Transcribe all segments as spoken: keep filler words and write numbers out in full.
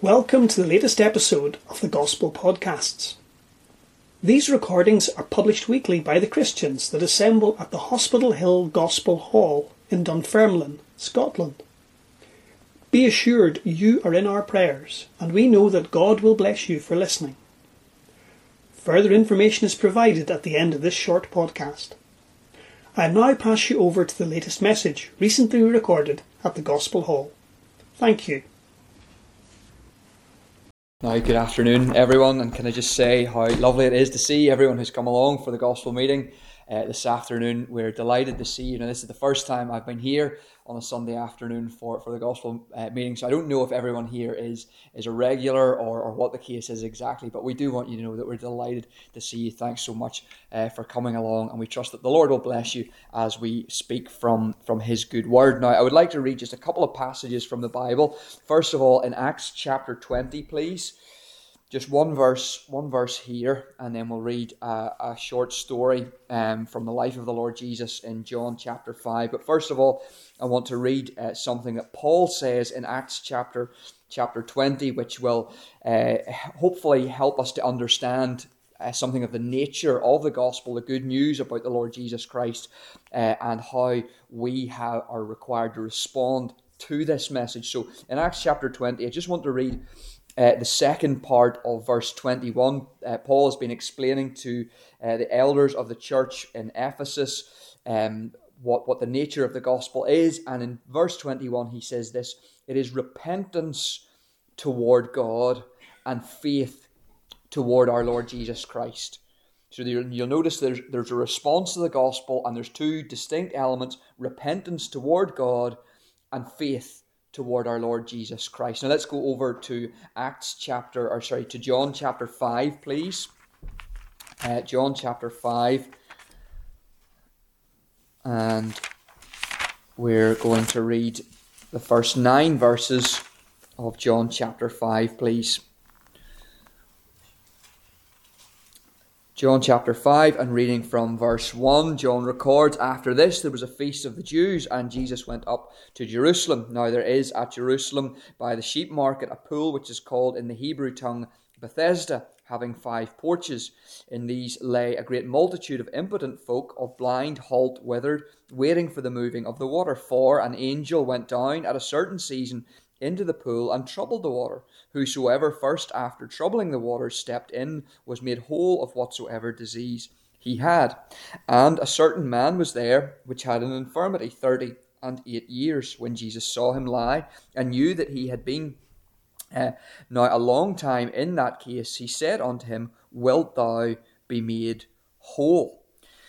Welcome to the latest episode of the Gospel Podcasts. These recordings are published weekly by the Christians that assemble at the Hospital Hill Gospel Hall in Dunfermline, Scotland. Be assured you are in our prayers, and we know that God will bless you for listening. Further information is provided at the end of this short podcast. I now pass you over to the latest message recently recorded at the Gospel Hall. Thank you. Now, good afternoon, everyone, and can I just say how lovely it is to see everyone who's come along for the gospel meeting uh, this afternoon. We're delighted to see you. Now, this is the first time I've been here on a Sunday afternoon for, for the gospel uh, meeting, so I don't know if everyone here is is a regular or, or what the case is exactly, but we do want you to know that we're delighted to see you. Thanks so much uh, for coming along, and we trust that the Lord will bless you as we speak from, from His good word. Now, I would like to read just a couple of passages from the Bible. First of all, in Acts chapter twenty, please. Just one verse, one verse here, and then we'll read a, a short story um, from the life of the Lord Jesus in John chapter five. But first of all, I want to read uh, something that Paul says in Acts chapter chapter twenty, which will uh, hopefully help us to understand uh, something of the nature of the gospel, the good news about the Lord Jesus Christ, uh, and how we have, are required to respond to this message. So in Acts chapter twenty, I just want to read Uh, the second part of verse twenty-one. uh, Paul has been explaining to uh, the elders of the church in Ephesus um, what, what the nature of the gospel is. And in verse twenty-one he says this: it is repentance toward God and faith toward our Lord Jesus Christ. So you'll notice there's, there's a response to the gospel, and there's two distinct elements: repentance toward God and faith toward our Lord Jesus Christ. Now let's go over to Acts chapter, or sorry, to John chapter five, please. Uh, John chapter five. And we're going to read the first nine verses of John chapter five, please. John chapter five, and reading from verse one, John records, after this there was a feast of the Jews, and Jesus went up to Jerusalem. Now there is at Jerusalem by the sheep market a pool which is called in the Hebrew tongue Bethesda, having five porches. In these lay a great multitude of impotent folk, of blind, halt, withered, waiting for the moving of the water. For an angel went down at a certain season into the pool and troubled the water. Whosoever first after troubling the water stepped in was made whole of whatsoever disease he had. And a certain man was there which had an infirmity thirty and eight years. When Jesus saw him lie, and knew that he had been uh, now a long time in that case, he said unto him, Wilt thou be made whole?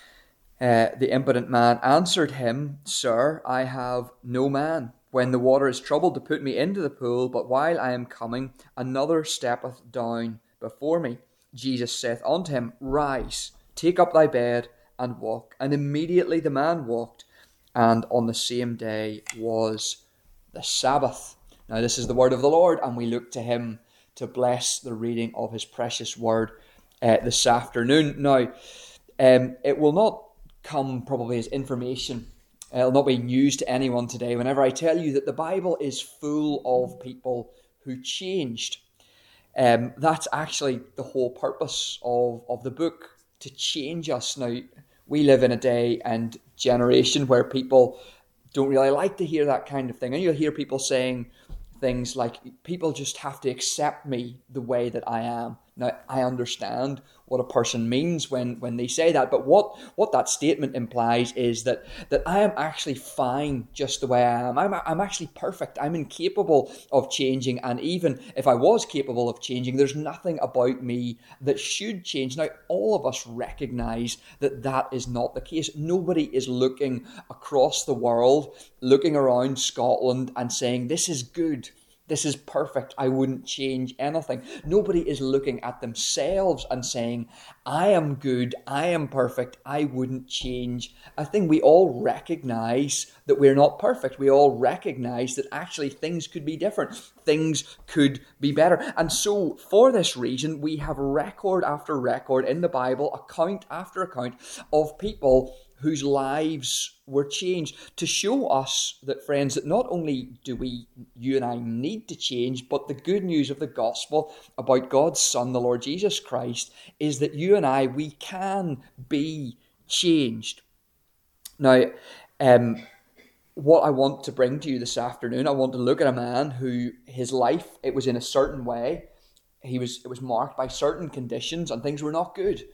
Uh, the impotent man answered him, Sir, I have no man, when the water is troubled, to put me into the pool, but while I am coming, another steppeth down before me. Jesus saith unto him, Rise, take up thy bed, and walk. And immediately the man walked, and on the same day was the Sabbath. Now this is the word of the Lord, and we look to him to bless the reading of his precious word uh, this afternoon. Now, um, it will not come probably as information. It'll not be news to anyone today whenever I tell you that the Bible is full of people who changed. Um, that's actually the whole purpose of, of the book, to change us. Now, we live in a day and generation where people don't really like to hear that kind of thing. And you'll hear people saying things like, people just have to accept me the way that I am. Now, I understand what a person means when, when they say that, but what, what that statement implies is that, that I am actually fine just the way I am. I'm, I'm actually perfect. I'm incapable of changing, and even if I was capable of changing, there's nothing about me that should change. Now, all of us recognize that that is not the case. Nobody is looking across the world, looking around Scotland and saying, this is good. This is perfect. I wouldn't change anything. Nobody is looking at themselves and saying, I am good, I am perfect, I wouldn't change a thing. We all recognize that we're not perfect. We all recognize that actually things could be different. Things could be better. And so for this reason, we have record after record in the Bible, account after account of people whose lives were changed, to show us that, friends, that not only do we, you and I, need to change, but the good news of the gospel about God's Son, the Lord Jesus Christ, is that you and I, we can be changed. Now, um, what I want to bring to you this afternoon, I want to look at a man who, his life, it was in a certain way. He was, it was marked by certain conditions, and things were not good.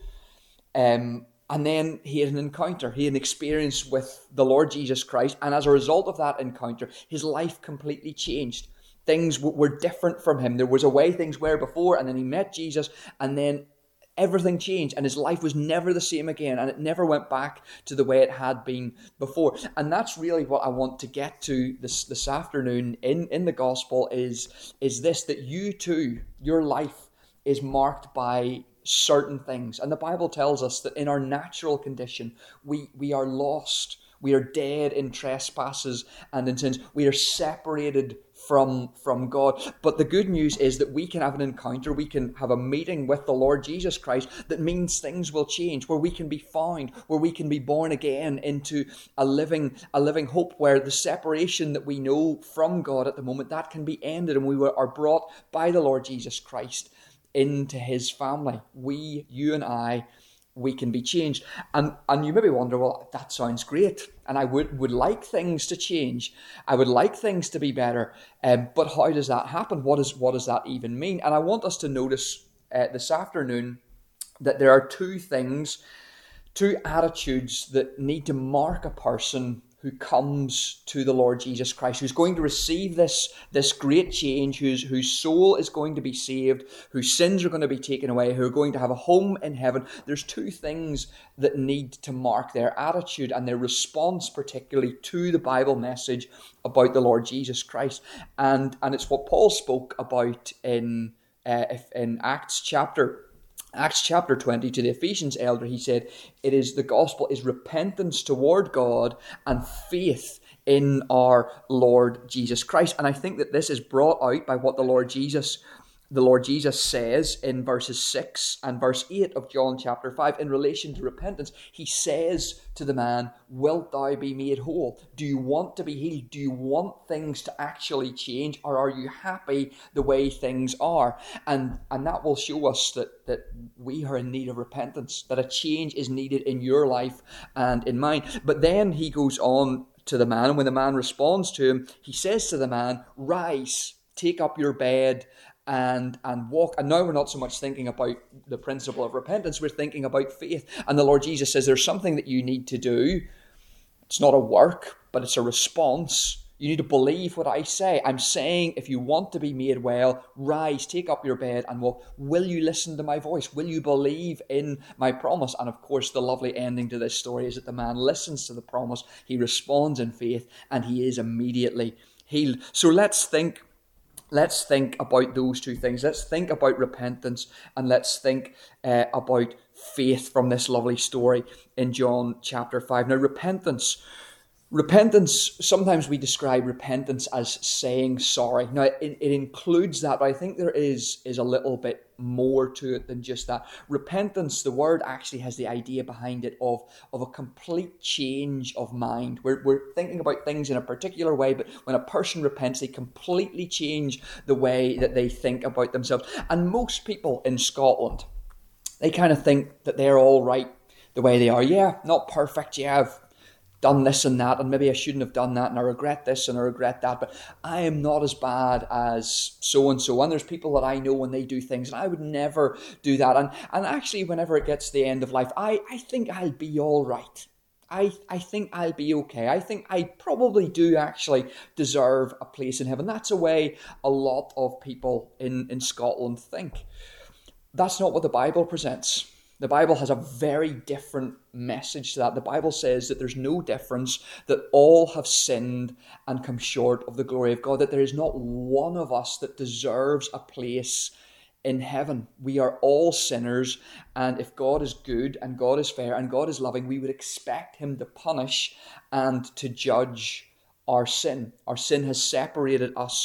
Um, and then he had an encounter, he had an experience with the Lord Jesus Christ, and as a result of that encounter, his life completely changed. Things w- were different from him. There was a way things were before, and then he met Jesus, and then everything changed, and his life was never the same again, and it never went back to the way it had been before. And that's really what I want to get to this this afternoon in, in the gospel is, is this, that you too, your life is marked by certain things. And the Bible tells us that in our natural condition, we, we are lost. We are dead in trespasses and in sins. We are separated from, from God. But the good news is that we can have an encounter, we can have a meeting with the Lord Jesus Christ that means things will change, where we can be found, where we can be born again into a living, a living hope, where the separation that we know from God at the moment, that can be ended, and we are brought by the Lord Jesus Christ into his family. We, you and I, we can be changed. And and you maybe wonder, well, that sounds great, and I would, would like things to change. I would like things to be better. Um, but how does that happen? What is what does that even mean? And I want us to notice uh, this afternoon that there are two things, two attitudes that need to mark a person who comes to the Lord Jesus Christ, who's going to receive this, this great change, whose, whose soul is going to be saved, whose sins are going to be taken away, who are going to have a home in heaven. There's two things that need to mark their attitude and their response, particularly to the Bible message about the Lord Jesus Christ. And, and it's what Paul spoke about in, uh, in Acts chapter Acts chapter twenty, to the Ephesians elder. He said, it is the gospel is repentance toward God and faith in our Lord Jesus Christ. And I think that this is brought out by what the Lord Jesus the Lord Jesus says in verses six and verse eight of John chapter five in relation to repentance. He says to the man, wilt thou be made whole? Do you want to be healed? Do you want things to actually change, or are you happy the way things are? And and that will show us that, that we are in need of repentance, that a change is needed in your life and in mine. But then he goes on to the man, and when the man responds to him, he says to the man, rise, take up your bed, and and walk. And now we're not so much thinking about the principle of repentance, we're thinking about faith. And the Lord Jesus says there's something that you need to do. It's not a work, but it's a response. You need to believe what I say. I'm saying if you want to be made well, rise, take up your bed and walk. Will you listen to my voice? Will you believe in my promise? And of course, the lovely ending to this story is that the man listens to the promise. He responds in faith, and he is immediately healed. So let's think Let's think about those two things. Let's think about repentance, and let's think uh, about faith from this lovely story in John chapter five. Now, repentance. Repentance, sometimes we describe repentance as saying sorry. Now, it, it includes that, but I think there is, is a little bit more to it than just that. Repentance, the word actually has the idea behind it of, of a complete change of mind. We're, we're thinking about things in a particular way, but when a person repents, they completely change the way that they think about themselves. And most people in Scotland, they kind of think that they're all right the way they are. Yeah, not perfect, yeah, I've done this and that, and maybe I shouldn't have done that, and I regret this and I regret that, but I am not as bad as so-and-so. And there's people that I know when they do things, and I would never do that. And and actually, whenever it gets to the end of life, I, I think I'll be all right. I, I think I'll be okay. I think I probably do actually deserve a place in heaven. That's a way a lot of people in, in Scotland think. That's not what the Bible presents. The Bible has a very different message to that. The Bible says that there's no difference, that all have sinned and come short of the glory of God, that there is not one of us that deserves a place in heaven. We are all sinners, and if God is good and God is fair and God is loving, we would expect him to punish and to judge our sin. Our sin has separated us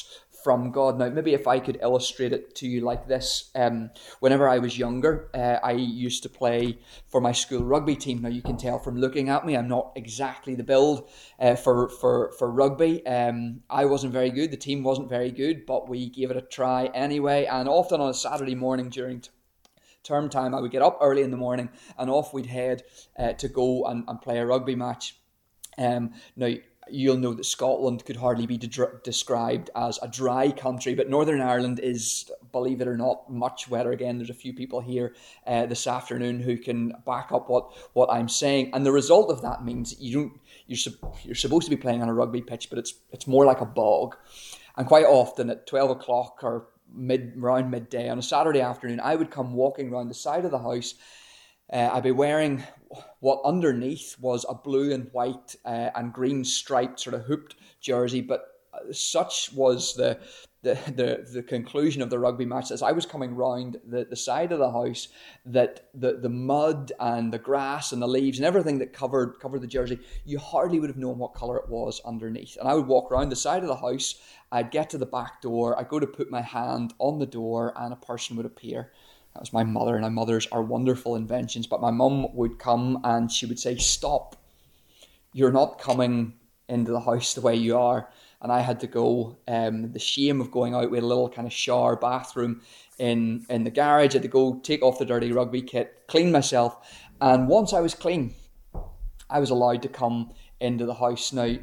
from God. Now, maybe if I could illustrate it to you like this. Um, whenever I was younger, uh, I used to play for my school rugby team. Now, you can tell from looking at me, I'm not exactly the build uh, for, for, for rugby. Um, I wasn't very good. The team wasn't very good, but we gave it a try anyway. And often on a Saturday morning during t- term time, I would get up early in the morning and off we'd head uh, to go and, and play a rugby match. Um, now, you'll know that Scotland could hardly be de- described as a dry country, but Northern Ireland is, believe it or not, much wetter. Again, there's a few people here uh, this afternoon who can back up what, what I'm saying. And the result of that means that you don't, you're, su- you're supposed to be playing on a rugby pitch, but it's it's more like a bog. And quite often at twelve o'clock or mid around midday on a Saturday afternoon, I would come walking around the side of the house. Uh, I'd be wearing what underneath was a blue and white uh, and green striped sort of hooped jersey, but such was the, the the the conclusion of the rugby match as I was coming round the, the side of the house that the, the mud and the grass and the leaves and everything that covered covered the jersey, you hardly would have known what colour it was underneath. And I would walk around the side of the house, I'd get to the back door, I'd go to put my hand on the door and a person would appear. That was my mother, and my mothers are wonderful inventions. But my mum would come and she would say, "Stop, you're not coming into the house the way you are." And I had to go, um, the shame of going out with a little kind of shower bathroom in, in the garage. I had to go take off the dirty rugby kit, clean myself. And once I was clean, I was allowed to come into the house. Now,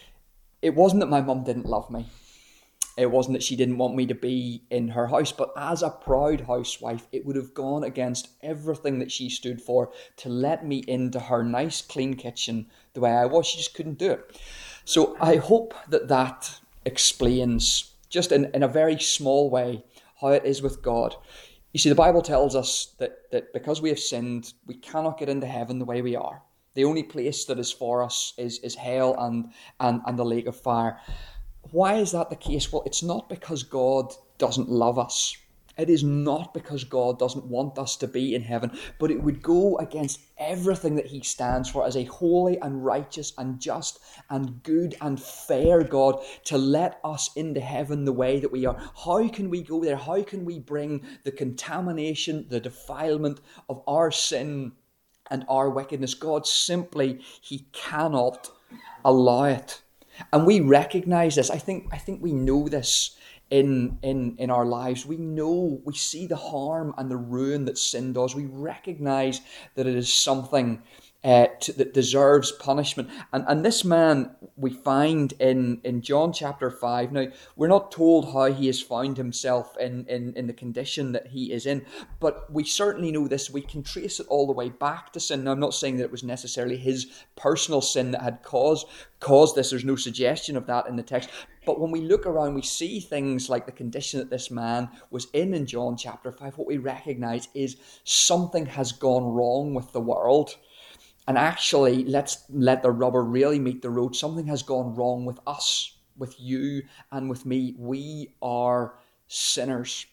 it wasn't that my mum didn't love me. It wasn't that she didn't want me to be in her house, but as a proud housewife, it would have gone against everything that she stood for to let me into her nice, clean kitchen the way I was. She just couldn't do it. So I hope that that explains, just in, in a very small way, how it is with God. You see, the Bible tells us that, that because we have sinned, we cannot get into heaven the way we are. The only place that is for us is, is hell and, and, and the lake of fire. Why is that the case? Well, it's not because God doesn't love us. It is not because God doesn't want us to be in heaven, but it would go against everything that he stands for as a holy and righteous and just and good and fair God to let us into heaven the way that we are. How can we go there? How can we bring the contamination, the defilement of our sin and our wickedness? God simply, he cannot allow it. And we recognize this. I think I think we know this in, in, in our lives. We know, we see the harm and the ruin that sin does. We recognize that it is something uh, to, that deserves punishment. And and this man we find in, in John chapter five. Now, we're not told how he has found himself in, in, in the condition that he is in, but we certainly know this. We can trace it all the way back to sin. Now, I'm not saying that it was necessarily his personal sin that had caused, caused this. There's no suggestion of that in the text. But when we look around, we see things like the condition that this man was in in John chapter five. What we recognize is something has gone wrong with the world. And actually, let's let the rubber really meet the road. Something has gone wrong with us, with you and with me. We are sinners.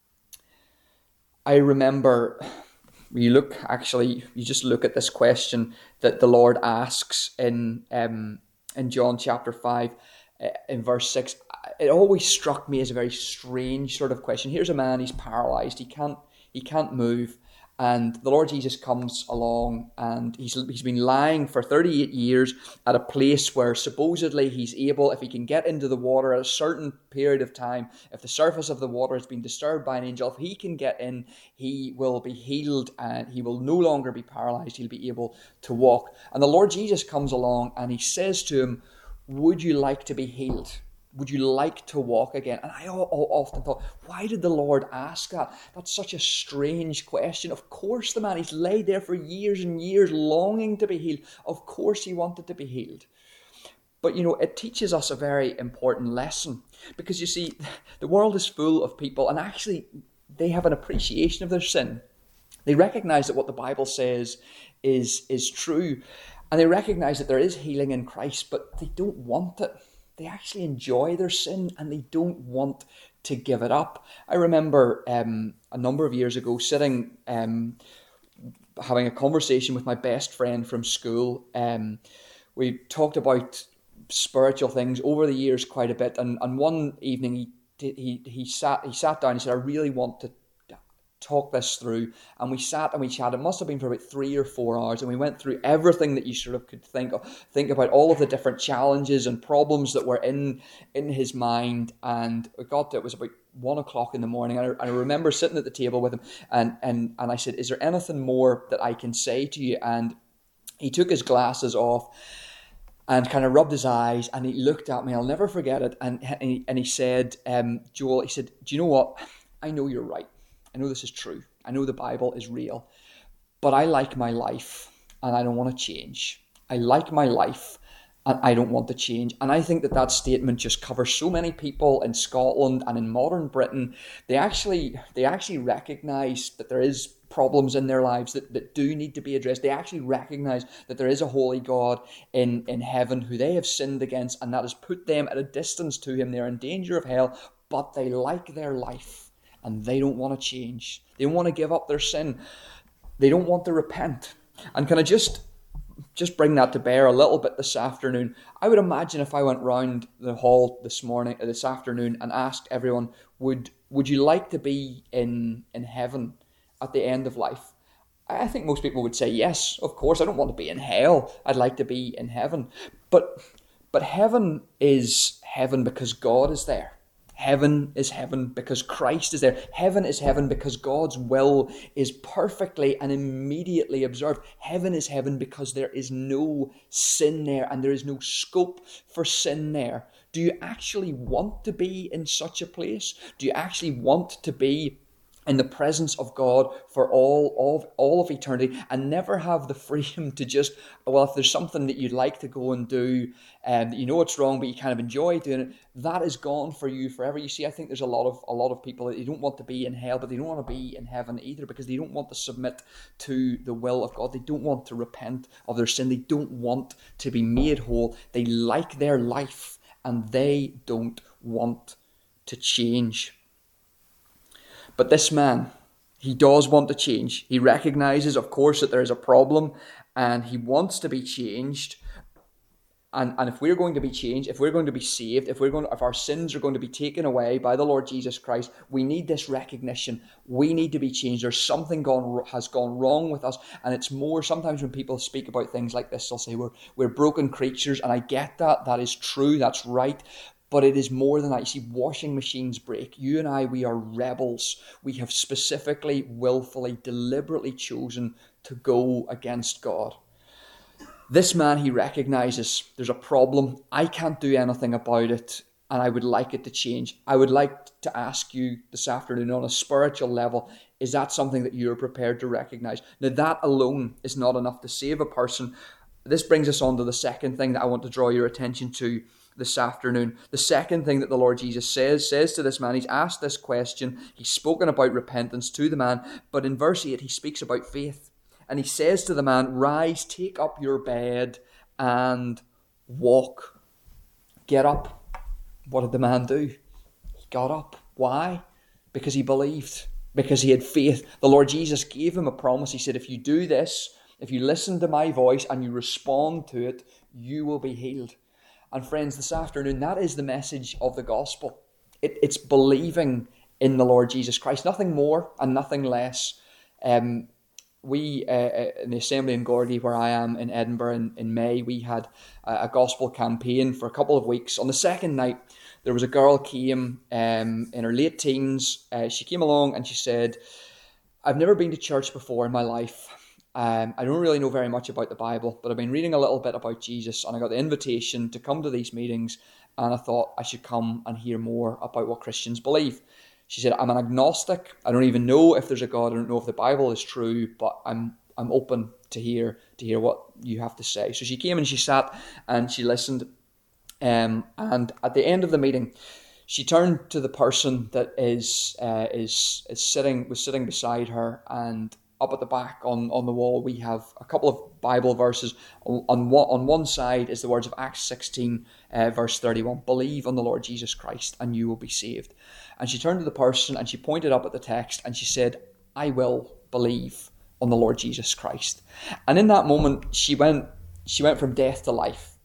I remember, you look, actually, you just look at this question that the Lord asks in, um, in John chapter five, uh, in verse six. It always struck me as a very strange sort of question. Here's a man, he's paralyzed, he can't, he can't move. And the Lord Jesus comes along and he's he's been lying for thirty-eight years at a place where supposedly he's able, if he can get into the water at a certain period of time, if the surface of the water has been disturbed by an angel, if he can get in, he will be healed and he will no longer be paralyzed. He'll be able to walk. And the Lord Jesus comes along and he says to him, "Would you like to be healed? Would you like to walk again?" And I often thought, why did the Lord ask that? That's such a strange question. Of course the man, he's laid there for years and years longing to be healed. Of course he wanted to be healed. But, you know, it teaches us a very important lesson. Because, you see, the world is full of people, and actually they have an appreciation of their sin. They recognize that what the Bible says is, is true. And they recognize that there is healing in Christ, but they don't want it. They actually enjoy their sin and they don't want to give it up. I remember um, a number of years ago sitting, um, having a conversation with my best friend from school. Um, we talked about spiritual things over the years quite a bit. And, and one evening he he he sat he sat down. He said, I really want to talk this through. And we sat and we chatted. It must have been for about three or four hours, and we went through everything that you sort of could think of, think about all of the different challenges and problems that were in in his mind. And we got to, it was about one o'clock in the morning, and I, I remember sitting at the table with him, and and and I said, is there anything more that I can say to you? And he took his glasses off and kind of rubbed his eyes, and he looked at me. I'll never forget it. And and he, and he said, um, Joel, he said, do you know what? I know you're right. I know this is true. I know the Bible is real. But I like my life, and I don't want to change. I like my life, and I don't want to change. And I think that that statement just covers so many people in Scotland and in modern Britain. They actually, they actually recognise that there is problems in their lives that, that do need to be addressed. They actually recognise that there is a holy God in, in heaven who they have sinned against, and that has put them at a distance to him. They're in danger of hell, but they like their life. And they don't want to change. They don't want to give up their sin. They don't want to repent. And can I just just bring that to bear a little bit this afternoon? I would imagine if I went round the hall this morning, uh, this afternoon, and asked everyone, would would you like to be in in heaven at the end of life? I think most people would say yes, of course. I don't want to be in hell. I'd like to be in heaven. But but heaven is heaven because God is there. Heaven is heaven because Christ is there. Heaven is heaven because God's will is perfectly and immediately observed. Heaven is heaven because there is no sin there, and there is no scope for sin there. Do you actually want to be in such a place? Do you actually want to be in the presence of God for all of all of eternity, and never have the freedom to just, well, if there's something that you'd like to go and do, and you know it's wrong, but you kind of enjoy doing it, that is gone for you forever. You see, I think there's a lot of a lot of people that they don't want to be in hell, but they don't want to be in heaven either, because they don't want to submit to the will of God. They don't want to repent of their sin. They don't want to be made whole. They like their life, and they don't want to change. But this man, he does want to change. He recognizes, of course, that there is a problem, and he wants to be changed. And, and if we're going to be changed, if we're going to be saved, if we're going to, if our sins are going to be taken away by the Lord Jesus Christ, we need this recognition. We need to be changed. There's something gone has gone wrong with us, and it's more. Sometimes when people speak about things like this, they'll say we're we're broken creatures, and I get that. That is true. That's right. But it is more than that. You see, washing machines break. You and I, we are rebels. We have specifically, willfully, deliberately chosen to go against God. This man, he recognizes there's a problem. I can't do anything about it, and I would like it to change. I would like to ask you this afternoon on a spiritual level, is that something that you're prepared to recognize? Now, that alone is not enough to save a person. This brings us on to the second thing that I want to draw your attention to this afternoon. The second thing that the Lord Jesus says, says to this man, he's asked this question, he's spoken about repentance to the man, but in verse eight, he speaks about faith. And he says to the man, rise, take up your bed and walk. Get up. What did the man do? He got up. Why? Because he believed. Because he had faith. The Lord Jesus gave him a promise. He said, if you do this, if you listen to my voice and you respond to it, you will be healed. And friends, this afternoon, that is the message of the gospel. It, it's believing in the Lord Jesus Christ. Nothing more and nothing less. Um, we, uh, in the assembly in Gorgie, where I am in Edinburgh in, in May, we had a, a gospel campaign for a couple of weeks. On the second night, there was a girl came um, in her late teens. Uh, she came along and she said, I've never been to church before in my life. Um, I don't really know very much about the Bible, but I've been reading a little bit about Jesus, and I got the invitation to come to these meetings, and I thought I should come and hear more about what Christians believe. She said, I'm an agnostic. I don't even know if there's a God. I don't know if the Bible is true, but I'm I'm open to hear to hear what you have to say. So she came and she sat and she listened, um, and at the end of the meeting, she turned to the person that is uh, is is sitting was sitting beside her, and up at the back on, on the wall, we have a couple of Bible verses. On, on, one, on one side is the words of Acts sixteen, uh, verse thirty-one. Believe on the Lord Jesus Christ and you will be saved. And she turned to the person and she pointed up at the text and she said, I will believe on the Lord Jesus Christ. And in that moment, she went she went from death to life.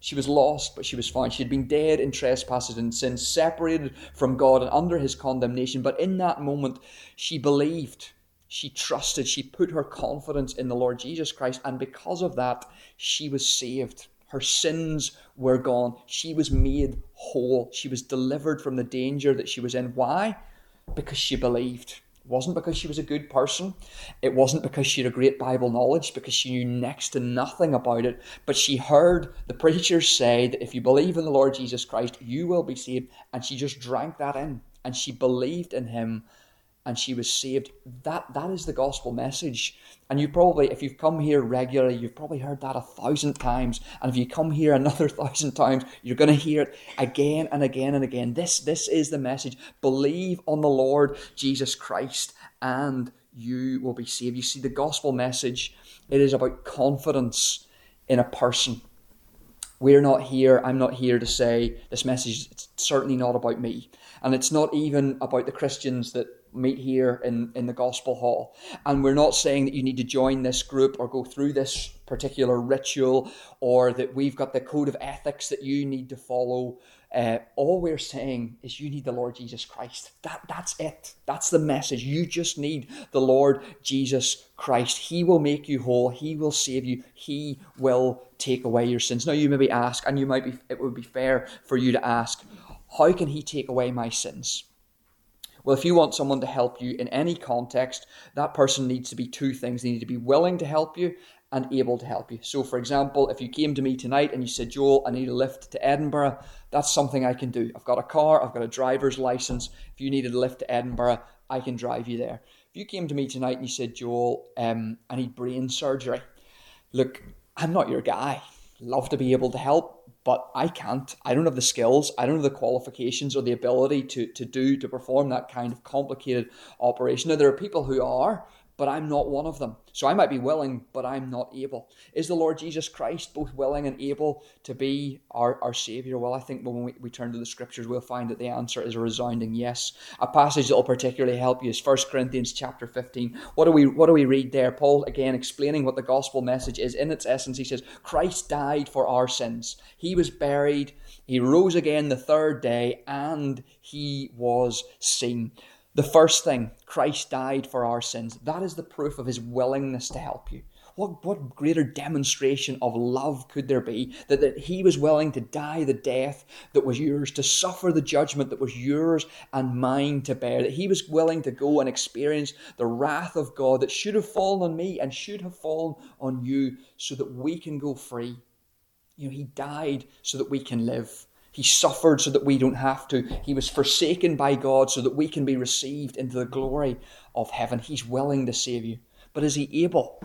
She was lost, but she was found. She had been dead in trespasses and sins, separated from God and under his condemnation. But in that moment, she believed, she trusted, she put her confidence in the Lord Jesus Christ. And because of that, she was saved. Her sins were gone. She was made whole. She was delivered from the danger that she was in. Why? Because she believed. It wasn't because she was a good person. It wasn't because she had a great Bible knowledge, because she knew next to nothing about it. But she heard the preachers say that if you believe in the Lord Jesus Christ, you will be saved. And she just drank that in. And she believed in him. And she was saved. That that is the gospel message. And you probably, if you've come here regularly, you've probably heard that a thousand times. And if you come here another thousand times, you're going to hear it again and again and again. This, this is the message. Believe on the Lord Jesus Christ and you will be saved. You see, the gospel message, it is about confidence in a person. We're not here, I'm not here to say this message, it's certainly not about me. And it's not even about the Christians that meet here in, in the gospel hall. And we're not saying that you need to join this group or go through this particular ritual, or that we've got the code of ethics that you need to follow. Uh, all we're saying is you need the Lord Jesus Christ. That, that's it. That's the message. You just need the Lord Jesus Christ. He will make you whole. He will save you. He will take away your sins. Now you maybe ask, and you might be, it would be fair for you to ask, how can he take away my sins? Well, if you want someone to help you in any context, that person needs to be two things. They need to be willing to help you and able to help you. So, for example, if you came to me tonight and you said, Joel, I need a lift to Edinburgh, that's something I can do. I've got a car, I've got a driver's license. If you needed a lift to Edinburgh, I can drive you there. If you came to me tonight and you said, Joel, um, I need brain surgery. Look, I'm not your guy. Love to be able to help, but I can't. I don't have the skills. I don't have the qualifications or the ability to, to do, to perform that kind of complicated operation. Now, there are people who are, but I'm not one of them. So I might be willing, but I'm not able. Is the Lord Jesus Christ both willing and able to be our, our Saviour? Well, I think when we, we turn to the Scriptures, we'll find that the answer is a resounding yes. A passage that will particularly help you is First Corinthians chapter fifteen. What do we what do we read there? Paul, again, explaining what the gospel message is. In its essence, he says, Christ died for our sins. He was buried. He rose again the third day, and he was seen. The first thing, Christ died for our sins. That is the proof of his willingness to help you. What, what greater demonstration of love could there be that, that he was willing to die the death that was yours, to suffer the judgment that was yours and mine to bear, that he was willing to go and experience the wrath of God that should have fallen on me and should have fallen on you so that we can go free. You know, he died so that we can live. He suffered so that we don't have to. He was forsaken by God so that we can be received into the glory of heaven. He's willing to save you. But is he able?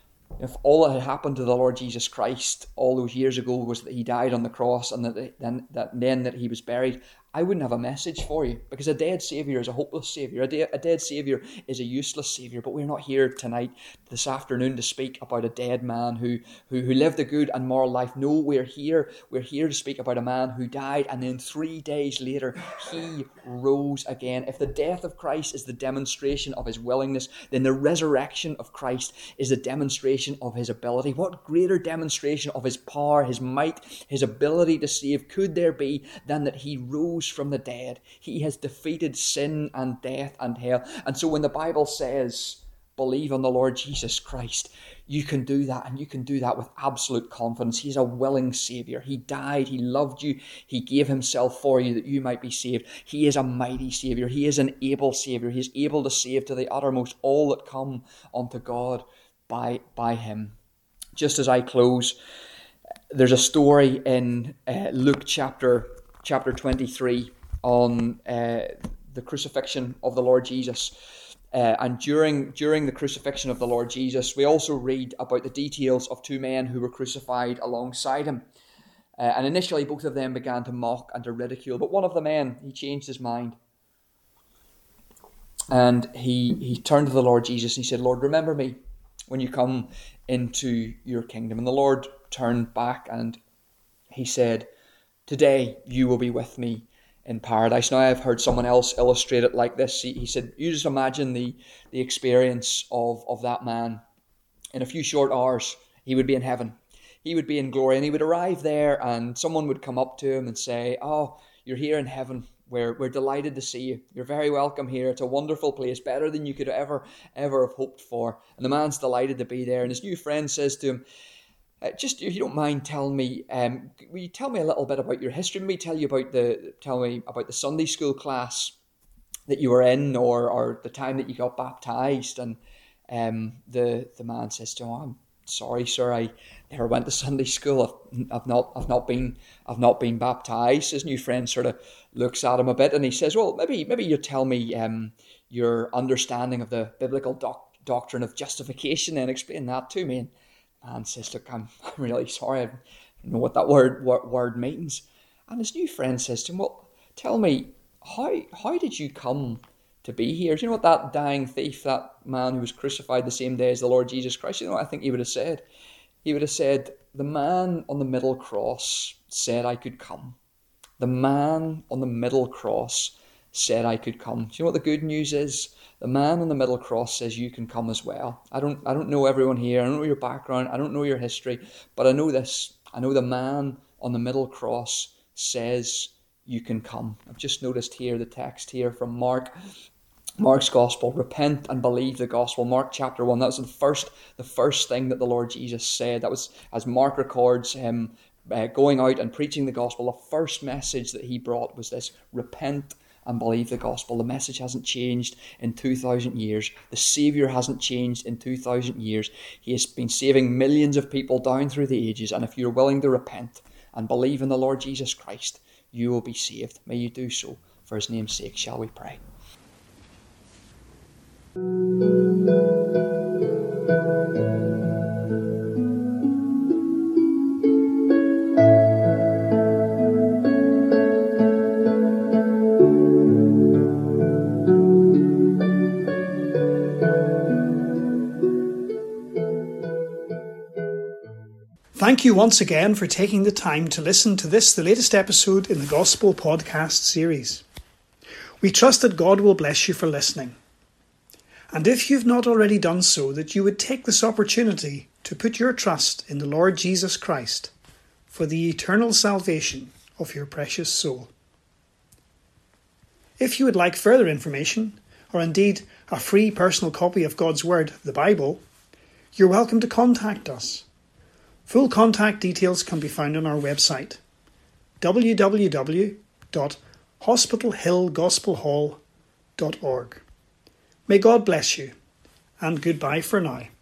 If all that had happened to the Lord Jesus Christ all those years ago was that he died on the cross and that then that, then that he was buried, I wouldn't have a message for you, because a dead Saviour is a hopeless Saviour. A, de- a dead Saviour is a useless Saviour. But we're not here tonight, this afternoon, to speak about a dead man who, who, who lived a good and moral life. No, we're here. We're here to speak about a man who died, and then three days later, he rose again. If the death of Christ is the demonstration of his willingness, then the resurrection of Christ is the demonstration of his ability. What greater demonstration of his power, his might, his ability to save could there be than that he rose from the dead? He has defeated sin and death and hell. And so when the Bible says, believe on the Lord Jesus Christ, you can do that, and you can do that with absolute confidence. He's a willing Saviour. He died, he loved you, he gave himself for you that you might be saved. He is a mighty Saviour. He is an able Saviour. He is able to save to the uttermost all that come unto God by, by him. Just as I close, there's a story in uh, Luke chapter chapter twenty-three on uh, the crucifixion of the Lord Jesus. Uh, and during during the crucifixion of the Lord Jesus, we also read about the details of two men who were crucified alongside him. Uh, and initially, both of them began to mock and to ridicule. But one of the men, he changed his mind. And he, he turned to the Lord Jesus and he said, Lord, remember me when you come into your kingdom. And the Lord turned back and he said, today you will be with me in paradise. Now, I've heard someone else illustrate it like this. He, he said, you just imagine the, the experience of, of that man. In a few short hours, he would be in heaven. he would be in glory, and he would arrive there, and someone would come up to him and say, "Oh, you're here in heaven. We're, we're delighted to see you. You're very welcome here. It's a wonderful place, better than you could ever, ever have hoped for." And the man's delighted to be there. And his new friend says to him, uh, just if you don't mind telling me, um, will you tell me a little bit about your history? Maybe tell you about the, tell me about the Sunday school class that you were in, or, or the time that you got baptized. And um, the, the man says to him, "Oh, I'm sorry, sir, I never went to Sunday school. I've, I've not, I've not been, I've not been baptized." His new friend sort of looks at him a bit, and he says, "Well, maybe, maybe you tell me um, your understanding of the biblical doc- doctrine of justification, and explain that to me." And man says, "Look, I'm, I'm really sorry. I don't know what that word, word word means." And his new friend says to him, "Well, tell me, how, how did you come to be here?" Do you know what that dying thief, that man who was crucified the same day as the Lord Jesus Christ, you know what I think he would have said? He would have said, "The man on the middle cross said I could come. The man on the middle cross said I could come." Do you know what the good news is? The man on the middle cross says you can come as well. I don't I don't know everyone here. I don't know your background. I don't know your history. But I know this. I know the man on the middle cross says you can come. I've just noticed here the text here from Mark. Mark's gospel, repent and believe the gospel. Mark chapter one, that was the first the first thing that the Lord Jesus said. That was, as Mark records him uh, going out and preaching the gospel, the first message that he brought was this: repent and believe the gospel. The message hasn't changed in two thousand years. The Saviour hasn't changed in two thousand years. He has been saving millions of people down through the ages, and if you're willing to repent and believe in the Lord Jesus Christ, you will be saved. May you do so for his name's sake. Shall we pray? Thank you once again for taking the time to listen to this, the latest episode in the Gospel Podcast series. We trust that God will bless you for listening. And if you've not already done so, that you would take this opportunity to put your trust in the Lord Jesus Christ for the eternal salvation of your precious soul. If you would like further information, or indeed a free personal copy of God's Word, the Bible, you're welcome to contact us. Full contact details can be found on our website, w w w dot hospital hill gospel hall dot org. May God bless you, and goodbye for now.